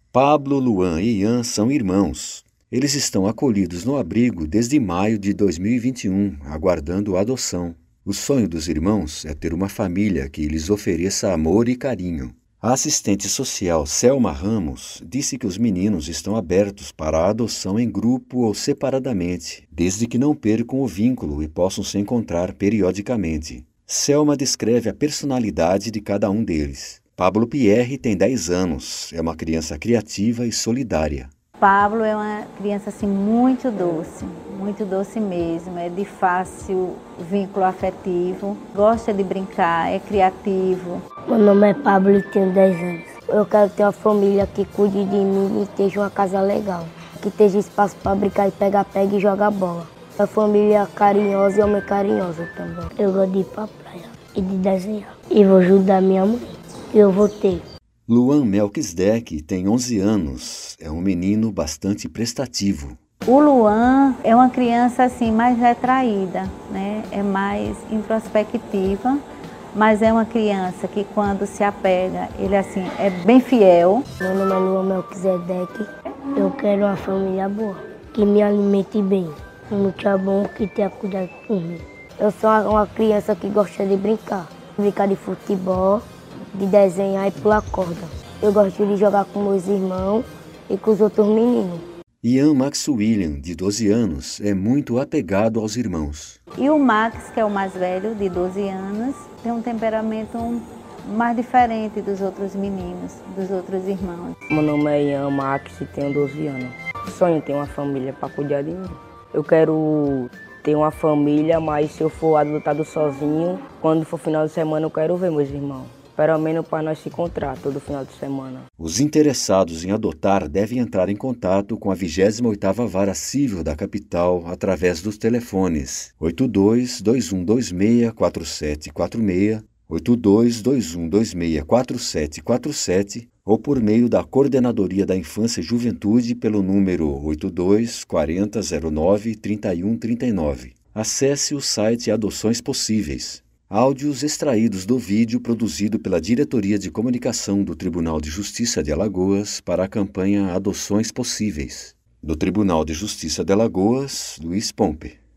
Pablo, Luan e Ian são irmãos. Eles estão acolhidos no abrigo desde maio de 2021, aguardando a adoção. O sonho dos irmãos é ter uma família que lhes ofereça amor e carinho. A assistente social Selma Ramos disse que os meninos estão abertos para a adoção em grupo ou separadamente, desde que não percam o vínculo e possam se encontrar periodicamente. Selma descreve a personalidade de cada um deles. Pablo Pierre tem 10 anos, é uma criança criativa e solidária. Pablo é uma criança assim muito doce mesmo, é de fácil vínculo afetivo, gosta de brincar, é criativo. Meu nome é Pablo e tenho 10 anos. Eu quero ter uma família que cuide de mim e esteja uma casa legal, que esteja espaço para brincar e pega e jogar bola. Uma família carinhosa e homem carinhoso também. Eu gosto de ir para a praia e de desenhar. E vou ajudar minha mãe, que eu vou ter. Luan Melquisedeque tem 11 anos, é um menino bastante prestativo. O Luan é uma criança assim mais retraída, né? É mais introspectiva, mas é uma criança que quando se apega, ele assim é bem fiel. Meu nome é Luan Melquisedeque, eu quero uma família boa, que me alimente bem, um tia bom que tenha cuidado por mim. Eu sou uma criança que gosta de brincar de futebol, de desenhar e pular corda. Eu gosto de jogar com meus irmãos e com os outros meninos. Ian Maxwilliam, de 12 anos, é muito apegado aos irmãos. E o Max, que é o mais velho, de 12 anos, tem um temperamento mais diferente dos outros meninos, dos outros irmãos. Meu nome é Ian Max e tenho 12 anos. Sonho ter uma família para cuidar de mim. Eu quero ter uma família, mas se eu for adotado sozinho, quando for final de semana eu quero ver meus irmãos. Pelo menos para nós se encontrar todo final de semana. Os interessados em adotar devem entrar em contato com a 28ª Vara Civil da capital através dos telefones 82-2126-4746, 82-2126-4747 ou por meio da Coordenadoria da Infância e Juventude pelo número 82-4009-3139. Acesse o site Adoções Possíveis. Áudios extraídos do vídeo produzido pela Diretoria de Comunicação do Tribunal de Justiça de Alagoas para a campanha Adoções Possíveis. Do Tribunal de Justiça de Alagoas, Luiz Pompe.